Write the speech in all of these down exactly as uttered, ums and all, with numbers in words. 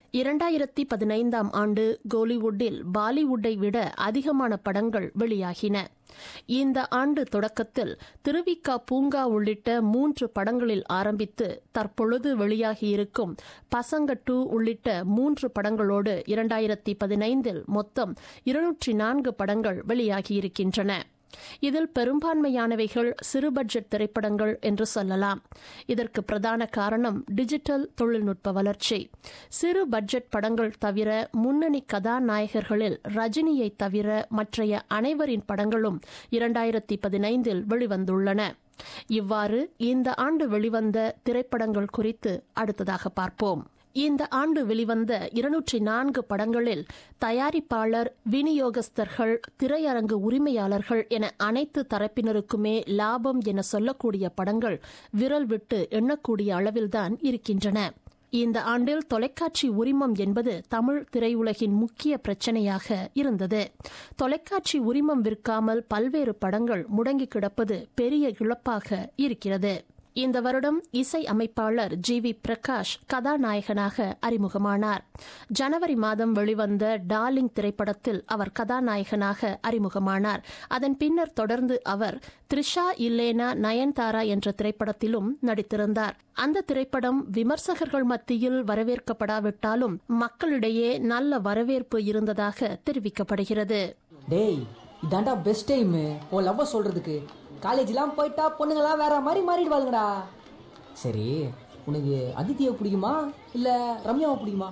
இரண்டாயிரத்தி பதினைந்தாம் ஆண்டு கோலிவுட்டில் பாலிவுட்டை விட அதிகமான படங்கள் வெளியாகின. இந்த ஆண்டு தொடக்கத்தில் திருவிக்கா பூங்கா உள்ளிட்ட மூன்று படங்களில் ஆரம்பித்து தற்பொழுது வெளியாகியிருக்கும் பசங்க டூ உள்ளிட்ட மூன்று படங்களோடு இரண்டாயிரத்தி பதினைந்தில் மொத்தம் இருநூற்றி நான்கு படங்கள் வெளியாகியிருக்கின்றன. இதில் பெரும்பான்மையானவைகள் சிறு பட்ஜெட் திரைப்படங்கள் என்று சொல்லலாம். இதற்கு பிரதான காரணம் டிஜிட்டல் தொழில்நுட்ப வளர்ச்சி. சிறு பட்ஜெட் படங்கள் தவிர முன்னணி கதாநாயகர்களில் ரஜினியை தவிர மற்றைய அனைவரின் படங்களும் இரண்டாயிரத்தி பதினைந்தில் வெளிவந்துள்ளன. இவ்வாறு இந்த ஆண்டு வெளிவந்த திரைப்படங்கள் குறித்து அடுத்ததாக பார்ப்போம். இந்த ஆண்டு வெளிவந்த இருநூற்றி நான்கு படங்களில் தயாரிப்பாளர், விநியோகஸ்தர்கள், திரையரங்கு உரிமையாளர்கள் என அனைத்து தரப்பினருக்குமே லாபம் என சொல்லக்கூடிய படங்கள் விரல் விட்டு எண்ணக்கூடிய அளவில்தான் இருக்கின்றன. இந்த ஆண்டில் தொலைக்காட்சி உரிமம் என்பது தமிழ் திரையுலகின் முக்கிய பிரச்சனையாக இருந்தது. தொலைக்காட்சி உரிமம் விற்காமல் பல்வேறு படங்கள் முடங்கி கிடப்பது பெரிய இழப்பாக இருக்கிறது. இந்த வருடம் இசை அமைப்பாளர் ஜி வி பிரகாஷ் கதாநாயகனாக அறிமுகமானார். ஜனவரி மாதம் வெளிவந்த டார்லிங் திரைப்படத்தில் அவர் கதாநாயகனாக அறிமுகமானார். அதன் பின்னர் தொடர்ந்து அவர் த்ரிஷா இல்லேனா நயன்தாரா என்ற திரைப்படத்திலும் நடித்திருந்தார். அந்த திரைப்படம் விமர்சகர்கள் மத்தியில் வரவேற்கப்படாவிட்டாலும் மக்களிடையே நல்ல வரவேற்பு இருந்ததாக தெரிவிக்கப்படுகிறது. டேய், இதாண்டா பெஸ்ட் டைம் ஓ லவ் சொல்றதுக்கு. காலேஜ்லாம் போயிட்டா பொண்ணுங்களாம் வேற மாதிரி மாறிடுவாளுங்கடா. சரி, உனக்கு அதித்தியை பிடிக்குமா இல்ல ரம்யாவை பிடிக்குமா?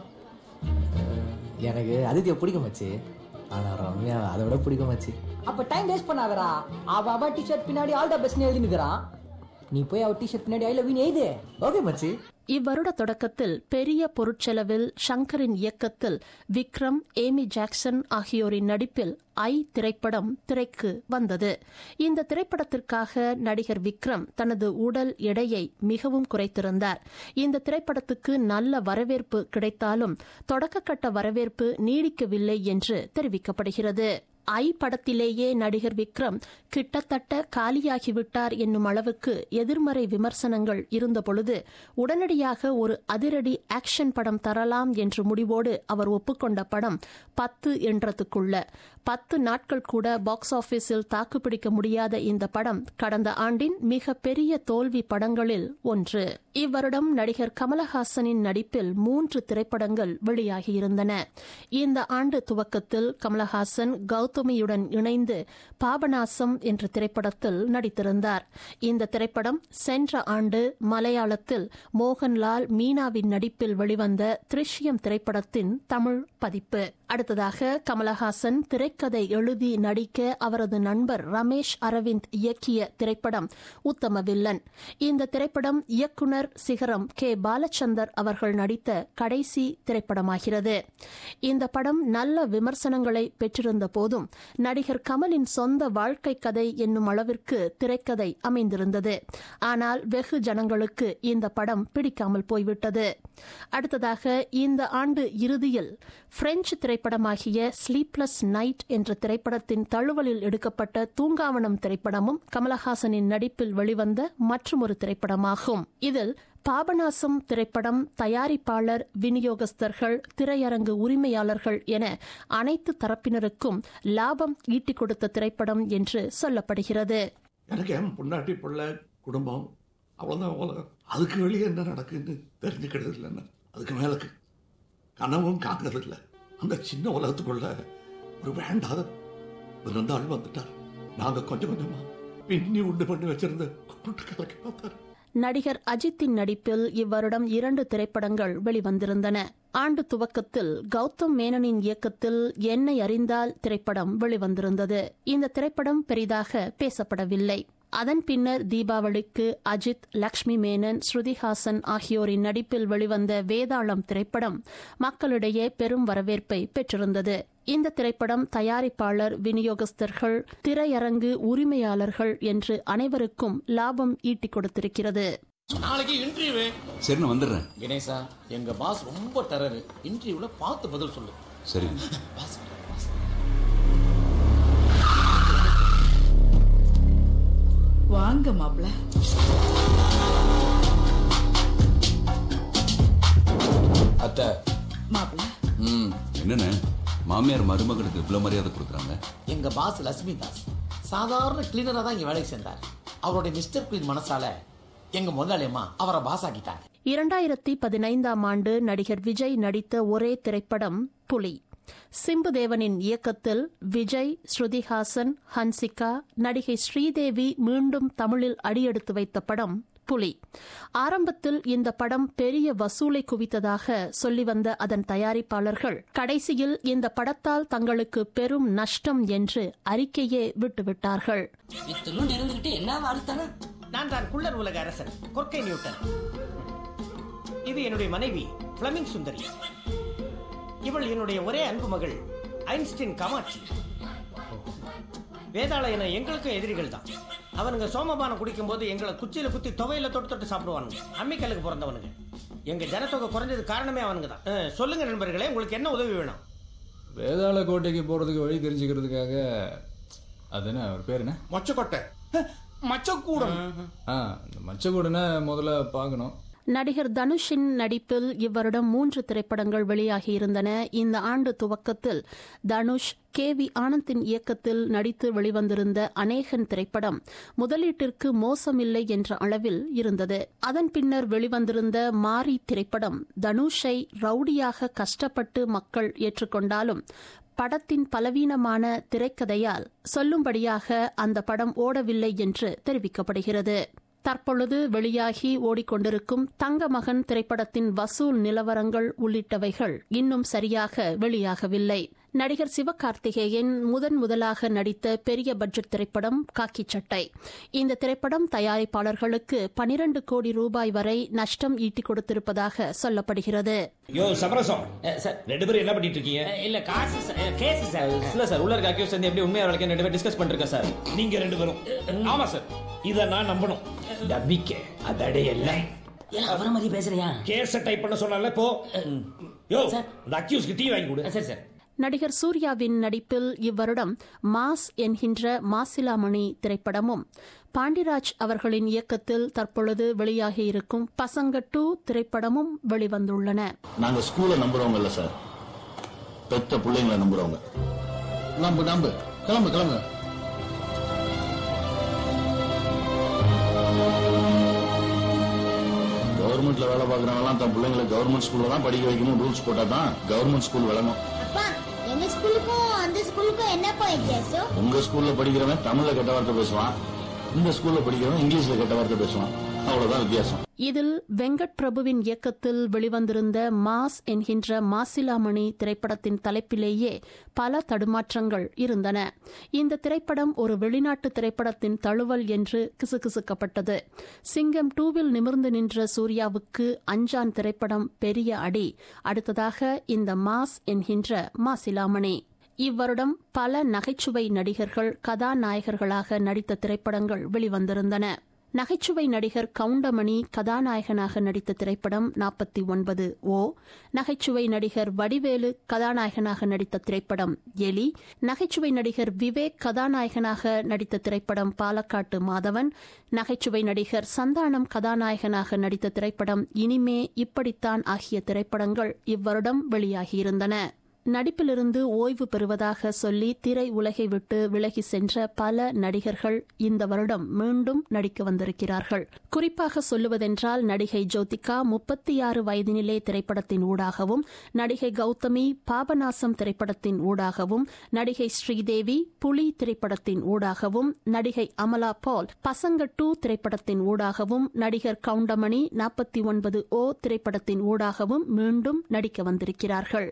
எனக்கு அதித்தியை பிடிக்கும் மச்சி, ஆனா ரம்யா அதை விட பிடிக்கும் மச்சி. அப்ப டைம் வேஸ்ட் பண்ணாதடா. அவ அவ டிஷர்ட் பின்னாடி ஆல் த பெஸ்ட் எழுதினுக்கிறான். நீ போய் அவ டிஷர்ட் பின்னாடி ஐ லவ் யூ எழுது. ஓகே மச்சி. இவ்வருட தொடக்கத்தில் பெரிய பொருட்செலவில் ஷங்கரின் இயக்கத்தில் விக்ரம், ஏமி ஜாக்சன் ஆகியோரின் நடிப்பில் ஐ திரைப்படம் திரைக்கு வந்தது. இந்த திரைப்படத்திற்காக நடிகர் விக்ரம் தனது உடல் எடையை மிகவும் குறைத்திருந்தார். இந்த திரைப்படத்துக்கு நல்ல வரவேற்பு கிடைத்தாலும் தொடக்கக்கட்ட வரவேற்பு நீடிக்கவில்லை என்று தெரிவிக்கப்படுகிறது. ஐ படத்திலேயே நடிகர் விக்ரம் கிட்டத்தட்ட காலியாகிவிட்டார் என்னும் அளவுக்கு எதிர்மறை விமர்சனங்கள் இருந்தபொழுது உடனடியாக ஒரு அதிரடி ஆக்ஷன் படம் தரலாம் என்ற முடிவோடு அவர் ஒப்புக்கொண்ட படம் பத்து என்றதுக்குள்ள பத்து நாட்கள் கூட பாக்ஸ் ஆபீஸில் தாக்குப்பிடிக்க முடியாத இந்த படம் கடந்த ஆண்டின் மிக பெரிய தோல்வி படங்களில் ஒன்று. இவ்வருடம் நடிகர் கமலஹாசனின் நடிப்பில் மூன்று திரைப்படங்கள் வெளியாகியிருந்தன. இந்த ஆண்டு துவக்கத்தில் கமலஹாசன் கௌதமியுடன் இணைந்து பாபநாசம் என்ற திரைப்படத்தில் நடித்திருந்தார். இந்த திரைப்படம் சென்ற ஆண்டு மலையாளத்தில் மோகன்லால், மீனாவின் நடிப்பில் வெளிவந்த திருஷ்யம் திரைப்படத்தின் தமிழ் பதிப்பு. அடுத்ததாக கமலஹாசன் திரைக்கதை எழுதி நடிக்க அவரது நண்பர் ரமேஷ் அரவிந்த் இயக்கிய திரைப்படம் உத்தம வில்லன். இந்த திரைப்படம் இயக்குனர் சிகரம் கே பாலச்சந்தர் அவர்கள் நடித்த கடைசி திரைப்படமாகிறது. இந்த படம் நல்ல விமர்சனங்களை பெற்றிருந்த போதும் நடிகர் கமலின் சொந்த வாழ்க்கை கதை என்னும் அளவிற்கு திரைக்கதை அமைந்திருந்தது. ஆனால் வெகு ஜனங்களுக்கு இந்த படம் பிடிக்காமல் போய்விட்டது. அடுத்ததாக இந்த ஆண்டு இறுதியில் பிரெஞ்சு திரைப்படமாகிய ஸ்லீப்லெஸ் நைட் என்ற திரைப்படத்தின் தழுவலில் எடுக்கப்பட்ட தூங்காவனம் திரைப்படமும் கமலஹாசனின் நடிப்பில் வெளிவந்த மற்றொரு திரைப்படமாகும். இதில் பாபநாசம் திரைப்படம் தயாரிப்பாளர், விநியோகஸ்தர்கள், திரையரங்கு உரிமையாளர்கள் என அனைத்து தரப்பினருக்கும் லாபம் ஈட்டிக் கொடுத்த திரைப்படம் என்று சொல்லப்படுகிறது. எனக்கு என் பொண்டாட்டி பிள்ளை குடும்பம் அவ்வளவுதான் உலகம். அதுக்கு வெளியே என்ன நடக்குன்னு தெரிஞ்சுக்கிறது இல்லைன்னு அதுக்கு மேலுக்கு கனவும் காக்கிறது இல்லை. அந்த சின்ன உலகத்துக்குள்ள ஒரு வேண்டாத விருந்தாள் வந்துட்டார். நாங்க கொஞ்சம் கொஞ்சமா பின்னி உண்டு பண்ணி வச்சிருந்த கூட்டு கலக்கி பார்த்தாரு. நடிகர் அஜித்தின் நடிப்பில் இவ்வருடம் இரண்டு திரைப்படங்கள் வெளிவந்திருந்தன. ஆண்டு துவக்கத்தில் கௌதம் மேனனின் இயக்கத்தில் என்னை அறிந்தால் திரைப்படம் வெளிவந்திருந்தது. இந்த திரைப்படம் பெரிதாக பேசப்படவில்லை. அதன் பின்னர் தீபாவளிக்கு அஜித், லக்ஷ்மி மேனன், ஸ்ருதிஹாசன் ஆகியோரின் நடிப்பில் வெளிவந்த வேதாளம் திரைப்படம் மக்களிடையே பெரும் வரவேற்பை பெற்றிருந்தது. இந்த திரைப்படம் தயாரிப்பாளர், விநியோகஸ்தர்கள், திரையரங்கு உரிமையாளர்கள் என்று அனைவருக்கும் லாபம் ஈட்டிக் கொடுத்திருக்கிறது. நாளைக்கு இன்டர்வியூ. சரி, நான் வந்துடுறேன். கணேசா, எங்க பாஸ் ரொம்ப டெரர். இன்டர்வியூல பார்த்து பதில் சொல்லு. சரி பாஸ். வாங்க மாப்ள. அத்தை, மாப்பிள்ள ம் என்னண்ணே மாமியார் மருமகளுக்கு இவ்வளோ மரியாதை கொடுக்குறாங்க? எங்க பாஸ் லட்சுமி தாஸ் சாதாரண கிளீனரா தான் இங்க வேலைக்கு சேர்ந்தார். அவருடைய மிஸ்டர் கிளீன் மனசால எங்க முதலாளியம்மா அவரை பாஸ் ஆக்கிட்டாங்க. இரண்டாயிரத்தி பதினைந்தாம் ஆண்டு நடிகர் விஜய் நடித்த ஒரே திரைப்படம் புலி. சிம்புதேவனின் இயக்கத்தில் விஜய், ஸ்ருதிஹாசன், ஹன்சிகா, நடிகை ஸ்ரீதேவி மீண்டும் தமிழில் அடியெடுத்து வைத்த படம் புலி. ஆரம்பத்தில் இந்த படம் பெரிய வசூலை குவித்ததாக சொல்லி வந்த அதன் தயாரிப்பாளர்கள் கடைசியில் இந்த படத்தால் தங்களுக்கு பெரும் நஷ்டம் என்று அறிக்கையே விட்டுவிட்டார்கள். நான் தான் குள்ளர் உலக அரசன் கொர்க்கை நியூட்டன். இது என்னுடைய மனைவி பிளமிங் சுந்தரி. இவள் என்னுடைய ஒரே அன்பு மகள் ஐன்ஸ்டீன் காமாட்சி. வேதாளயன எங்களுக்கும் எதிரிகள் தான். அவனுங்க சோமபானம் குடிக்கும் போது எங்களை குச்சியில குத்தி துவையில தொட்டு தொட்டு சாப்பிடுவானுங்க. அம்மிக்கல்லுக்கு பிறந்தவனுங்க. எங்க ஜனத்தொகை குறைஞ்சது காரணமே அவனுங்க தான். சொல்லுங்க நண்பர்களே, உங்களுக்கு என்ன உதவி வேணும்? வேதாள கோட்டைக்கு போறதுக்கு வழி தெரிஞ்சுக்கிறதுக்காக. அது என்ன அவர் பேர்? என்ன? மொச்சக்கோட்டை. மச்சக்கூடம். மச்சக்கூடனை முதல்ல பார்க்கணும். நடிகர் தனுஷின் நடிப்பில் இவ்வருடம் மூன்று திரைப்படங்கள் வெளியாகியிருந்தன. இந்த ஆண்டு துவக்கத்தில் தனுஷ் கே வி ஆனந்தின் இயக்கத்தில் நடித்து வெளிவந்திருந்த அநேகன் திரைப்படம் முதலீட்டிற்கு மோசமில்லை என்ற அளவில் இருந்தது. அதன் பின்னர் வெளிவந்திருந்த மாரி திரைப்படம் தனுஷை ரவுடியாக கஷ்டப்பட்டு மக்கள் ஏற்றுக்கொண்டாலும் படத்தின் பலவீனமான திரைக்கதையால் சொல்லும்படியாக அந்த படம் ஓடவில்லை என்று தெரிவிக்கப்படுகிறது. தற்பொழுது வெளியாகி ஓடிக்கொண்டிருக்கும் தங்கமகன் திரைப்படத்தின் வசூல் நிலவரங்கள் உள்ளிட்டவைகள் இன்னும் சரியாக வெளியாகவில்லை. நடிகர் சிவகார்த்திகேயன் முதன் முதலாக நடித்த பெரிய பட்ஜெட் திரைப்படம் காக்கி சட்டை. இந்த திரைப்படம் தயாரிப்பாளர்களுக்கு பனிரண்டு கோடி ரூபாய் வரை நஷ்டம் ஈட்டிக் கொடுத்திருப்பதாக சொல்லப்படுகிறது. யோ சமரசம் சார், ரெண்டு பேரும் என்ன பண்ணிட்டு இருக்கீங்க? இல்ல காசு கேஸ் சார். இல்ல சார், உள்ள இருக்க அக்யூஸ் வந்து எப்படி உண்மையா வரைக்கும் ரெண்டு பேரும் டிஸ்கஸ் பண்ணிருக்கோம் சார். நீங்க ரெண்டு பேரும்? ஆமா சார். இத நான் நம்பணும். நம்பிக்கை அதடே எல்லாம் அவர மாதிரி பேசுறியா? கேஸ் டைப் பண்ண சொன்னால போ. யோ அந்த அக்யூஸ்க்கு டீ வாங்கி கொடு. சரி சார். நடிகர் சூர்யாவின் நடிப்பில் இவ்வருடம் மாஸ் என்கின்ற மாசிலாமணி திரைப்படமும் பாண்டிராஜ் அவர்களின் இயக்கத்தில் தற்பொழுது வெளியாகியிருக்கும் பசங்க டூ திரைப்படமும் வெளிவந்துள்ளன. நாங்க ஸ்கூலை நம்புறவங்க இல்ல சார், பெத்த பிள்ளைங்களை நம்புறவங்க. நம்பு நம்பு கிளம்பு கிளம்பு. கவர்மெண்ட்ல வேலை பார்க்கறவங்க தன் பிள்ளைங்களை கவர்மெண்ட் ஸ்கூல்ல தான் படிக்க வைக்கணும் ரூல்ஸ் போட்டா தான் கவர்மெண்ட் ஸ்கூல் வளரும். எங்க ஸ்கூலுக்கும் அந்த ஸ்கூலுக்கும் என்னப்பா வித்தியாசம்? உங்க ஸ்கூல்ல படிக்கிறவன் தமிழ்ல கெட்ட வார்த்தை பேசுவான், இந்த ஸ்கூல்ல படிக்கிறவன் இங்கிலீஷ்ல கெட்ட வார்த்தை பேசுவான். அவ்வளவுதான் வித்தியாசம். இதில் வெங்கட் பிரபுவின் இயக்கத்தில் வெளிவந்திருந்த மாஸ் என்கின்ற மாசிலாமணி திரைப்படத்தின் தலைப்பிலேயே பல தடுமாற்றங்கள் இருந்தன. இந்த திரைப்படம் ஒரு வெளிநாட்டு திரைப்படத்தின் தழுவல் என்று கிசுகிசுக்கப்பட்டது. சிங்கம் டூவில் நிமிர்ந்து நின்ற சூர்யாவுக்கு அஞ்சான் திரைப்படம் பெரிய அடி. அடுத்ததாக இந்த மாஸ் என்கின்ற மாசிலாமணி. இவ்வருடம் பல நகைச்சுவை நடிகர்கள் கதாநாயகர்களாக நடித்த திரைப்படங்கள் வெளிவந்திருந்தன. நகைச்சுவை நடிகர் கவுண்டமணி கதாநாயகனாக நடித்த திரைப்படம் நாற்பத்தி ஒன்பது ஓ. நகைச்சுவை நடிகர் வடிவேலு கதாநாயகனாக நடித்த திரைப்படம் எலி. நகைச்சுவை நடிகர் விவேக் கதாநாயகனாக நடித்த திரைப்படம் பாலக்காட்டு மாதவன். நகைச்சுவை நடிகர் சந்தானம் கதாநாயகனாக நடித்த திரைப்படம் இனிமே இப்படித்தான் ஆகிய திரைப்படங்கள் இவ்வருடம் வெளியாகியிருந்தன. நடிப்பிலிருந்து ஓய்வு பெறுவதாக சொல்லி திரை உலகை விட்டு விலகி சென்ற பல நடிகர்கள் இந்த வருடம் மீண்டும் நடிக்க வந்திருக்கிறார்கள். குறிப்பாக சொல்லுவதென்றால் நடிகை ஜோதிகா முப்பத்தி ஆறு வயதினிலே திரைப்படத்தின் ஊடாகவும், நடிகை கௌதமி பாபநாசம் திரைப்படத்தின் ஊடாகவும், நடிகை ஸ்ரீதேவி புலி திரைப்படத்தின் ஊடாகவும், நடிகை அமலா பால் பசங்க டூ திரைப்படத்தின் ஊடாகவும், நடிகர் கவுண்டமணி நாற்பத்தி ஒன்பது ஓ திரைப்படத்தின் ஊடாகவும் மீண்டும் நடிக்க வந்திருக்கிறார்கள்.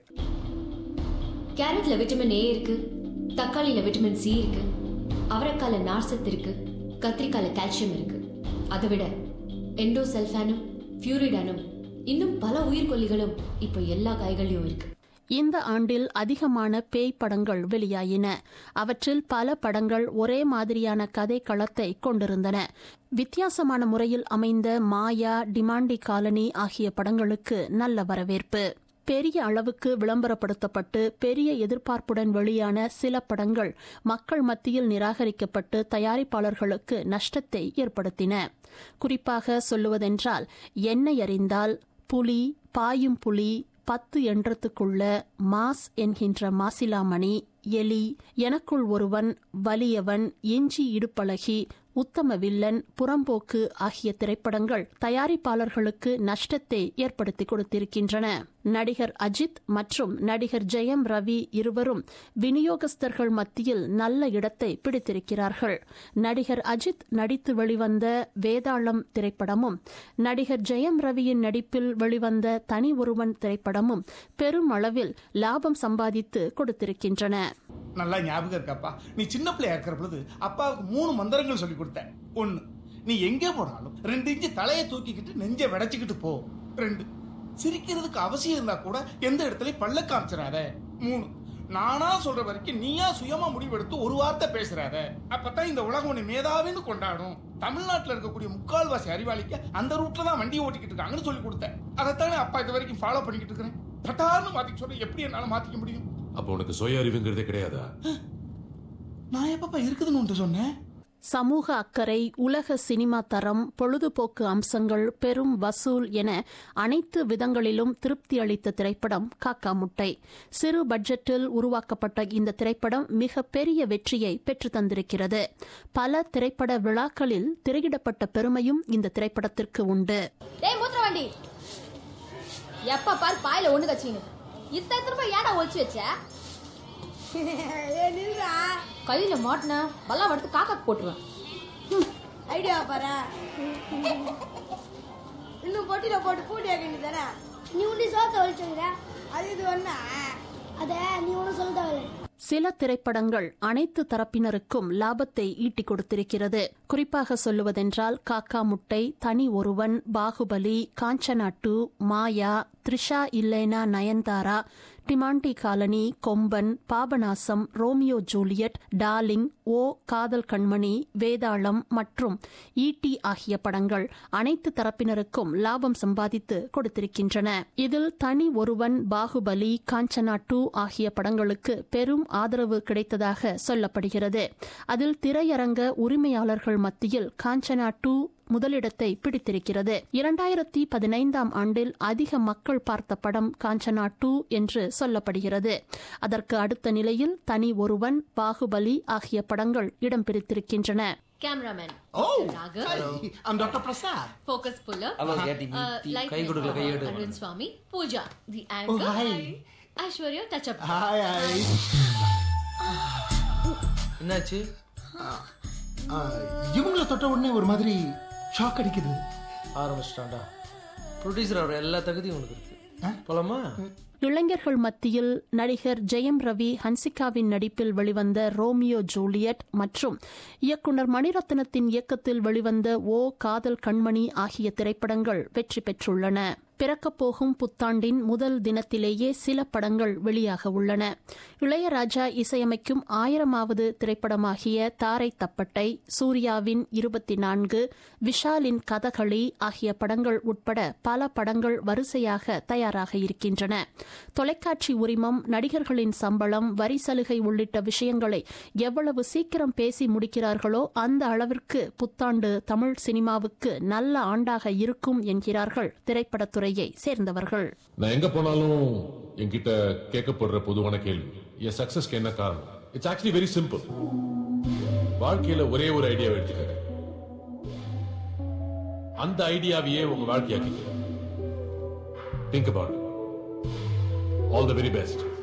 கேரட்ல விட்டமின் ஏ இருக்கு, தக்காளியில விட்டமின் சி இருக்கு, அவரைக்கால நார்சத்து இருக்கு, கத்திரிக்கால கால்சியம் இருக்கு. அதை விட எண்டோசல்ஃபானும் பியூரிடானும் இன்னும் பல உயிர்கொல்லிகளும் இப்போ எல்லா காய்களையும் இருக்கு. இந்த ஆண்டில் அதிகமான பேய் படங்கள் வெளியாயின. அவற்றில் பல படங்கள் ஒரே மாதிரியான கதை களத்தை கொண்டிருந்தன. வித்தியாசமான முறையில் அமைந்த மாயா, டிமாண்டி காலனி ஆகிய படங்களுக்கு நல்ல வரவேற்பு. பெரிய அளவுக்கு விளம்பரப்படுத்தப்பட்டு பெரிய எதிர்பார்ப்புடன் வெளியான சில படங்கள் மக்கள் மத்தியில் நிராகரிக்கப்பட்டு தயாரிப்பாளர்களுக்கு நஷ்டத்தை ஏற்படுத்தின. குறிப்பாக சொல்லுவதென்றால் என்னை அறிந்தால், புலி, பாயும் புலி, பத்து எண்ணத்துக்குள்ள, மாஸ் என்கின்ற மாசிலாமணி, எலி, எனக்குள் ஒருவன், வலியவன், எஞ்சி இடுப்பழகி, உத்தம வில்லன், புறம்போக்கு ஆகிய திரைப்படங்கள் தயாரிப்பாளர்களுக்கு நஷ்டத்தை ஏற்படுத்தி கொடுத்திருக்கின்றன. நடிகர் அஜித் மற்றும் நடிகர் ஜெயம் ரவி இருவரும் விநியோகஸ்தர்கள் மத்தியில் நல்ல இடத்தை பிடித்திருக்கிறார்கள். நடிகர் அஜித் நடித்து வெளிவந்த வேதாளம் திரைப்படமும் நடிகர் ஜெயம் ரவியின் நடிப்பில் வெளிவந்த தனி ஒருவன் திரைப்படமும் பெரும் அளவில் லாபம் சம்பாதித்து கொடுத்திருக்கின்றன. நல்லா ஞாபகம் இருக்காப்பா, நீ சின்ன பிள்ளையா இருக்கிற பொழுது அப்பாவுக்கு மூணு மந்திரங்கள் சொல்லி கொடுத்தேன். ஒன்னு, நீ எங்கே போனாலும் ரெண்டு இன்ச்சு தலையை தூக்கிக்கிட்டு நெஞ்சை விடைச்சுக்கிட்டு போ. ரெண்டு, சிரிக்கிறதுக்கு அவசியம் இருந்தா கூட எந்த இடத்துலயும் பல்ல காமிச்சிடாத. மூணு, நானா சொல்ற வரைக்கும் நீயா சுயமா முடிவெடுத்து ஒரு வார்த்தை பேசுறாத. அப்பதான் இந்த உலகம் உன்னை மேதாவின்னு கொண்டாடும். தமிழ்நாட்டில் இருக்கக்கூடிய முக்கால்வாசி அறிவாளிக்க அந்த ரூட்ல தான் வண்டி ஓட்டிக்கிட்டு இருக்காங்கன்னு சொல்லி கொடுத்தேன். அதைத்தானே அப்பா இது வரைக்கும் ஃபாலோ பண்ணிக்கிட்டு இருக்கிறேன். பட்டார்னு மாத்திக்க சொல்ல எப்படி என்னால மாத்திக்க முடியும்? அப்போ உனக்கு சுய அறிவுங்கிறதே கிடையாதா? நான் எப்பப்பா இருக்குதுன்னு சொன்னேன். சமூக அக்கறை, உலக சினிமா தரம், பொழுதுபோக்கு அம்சங்கள், பெரும் வசூல் என அனைத்து விதங்களிலும் திருப்தி அளித்த திரைப்படம் காக்கா முட்டை. சிறு பட்ஜெட்டில் உருவாக்கப்பட்ட இந்த திரைப்படம் மிக பெரிய வெற்றியை பெற்று தந்திருக்கிறது. பல திரைப்பட விழாக்களில் திரையிடப்பட்ட பெருமையும் இந்த திரைப்படத்திற்கு உண்டு. எப்ப பார் பாயில ஒண்ணு கட்சின்னு இத்தனை திரும்ப ஏடா ஒழிச்சு வச்ச? கையில மாட்டின பல்லாம் எடுத்து காக்காக்கு போட்டுருவேன். ஐடியா பாரு. இன்னும் பொட்டில போட்டு பூட்டி வைக்க தானே. நீ உண்டி சோத்த ஒழிச்சுங்கிற அது இது ஒண்ணா? அத நீ ஒன்னும் சொல்ல தேவையில்லை. சில திரைப்படங்கள் அனைத்து தரப்பினருக்கும் லாபத்தை ஈட்டிக் கொடுத்திருக்கிறது. குறிப்பாக சொல்லுவதென்றால் காக்கா முட்டை, தனி ஒருவன், பாகுபலி, காஞ்சனா டூ, மாயா, த்ரிஷா இல்லைனா Nayanthara, Demonte colony, Komban, Papanasam, Romeo Juliet, darling, O Kadhal Kanmani, வேதாளம் மற்றும் ஈட்டி ஆகிய படங்கள் அனைத்து தரப்பினருக்கும் லாபம் சம்பாதித்து கொடுத்திருக்கின்றன. இதில் தனி ஒருவன், பாகுபலி, காஞ்சனா டூ ஆகிய படங்களுக்கு பெரும் ஆதரவு கிடைத்ததாக சொல்லப்படுகிறது. அதில் திரையரங்க உரிமையாளர்கள் மத்தியில் காஞ்சனா டூ முதலிடத்தை பிடித்திருக்கிறது. இரண்டாயிரத்தி பதினைந்தாம் ஆண்டில் அதிக மக்கள் பார்த்த படம் காஞ்சனா டூ என்று சொல்லப்படுகிறது. அதற்கு அடுத்த நிலையில் தனி ஒருவன், பாகுபலி ஆகிய படங்கள் இடம் பிடித்திருக்கின்றன. Cameraman. Oh, Nagar. hello. I'm Doctor Prasad. Focus puller. Hello, Getty. Light Kai gudu kai edu. Arun Swami. Pooja. The anchor. Oh, hi. Aishwarya touch up. Hi, hi. என்னாச்சு? இவங்கள தொட்ட உடனே ஒரு மாதிரி ஷாக் அடிக்குது. ஆரம்பிச்சிட்டான்டா. ப்ரொடியூசர் அவர் எல்லா தகுதியும் உனக்கு இருக்கு. போலாமா? இளைஞர்கள் மத்தியில் நடிகர் ஜெயம் ரவி, ஹன்சிகாவின் நடிப்பில் வெளிவந்த ரோமியோ ஜூலியட் மற்றும் இயக்குனர் மணிரத்னத்தின் இயக்கத்தில் வெளிவந்த ஓ காதல் கண்மணி ஆகிய திரைப்படங்கள் வெற்றி பெற்றுள்ளன. பிறக்கப்போகும் புத்தாண்டின் முதல் தினத்திலேயே சில படங்கள் வெளியாக உள்ளன. இளையராஜா இசையமைக்கும் ஆயிரமாவது திரைப்படமாகிய தாரை தப்பட்டை, சூர்யாவின் இருபத்தி நான்கு, விஷாலின் கதகளி ஆகிய படங்கள் உட்பட பல படங்கள் வரிசையாக தயாராக இருக்கின்றன. தொலைக்காட்சி உரிமம், நடிகர்களின் சம்பளம், வரி சலுகை உள்ளிட்ட விஷயங்களை எவ்வளவு சீக்கிரம் பேசி முடிக்கிறார்களோ அந்த அளவிற்கு புத்தாண்டு தமிழ் சினிமாவுக்கு நல்ல ஆண்டாக இருக்கும் என்கிறார்கள் திரைப்படத்துறை சேர்ந்தவர்கள். நான் எங்க போனாலும் என்கிட்ட கேட்கப்படுற பொதுவான கேள்வி, என் சக்சஸ்க்கு என்ன காரணம்? It's actually very simple. வாழ்க்கையில ஒரே ஒரு ஐடியாவை எடுத்துக்க, அந்த ஐடியாவையே உங்க வாழ்க்கையாக்கிக்க. Think about it. All the very best.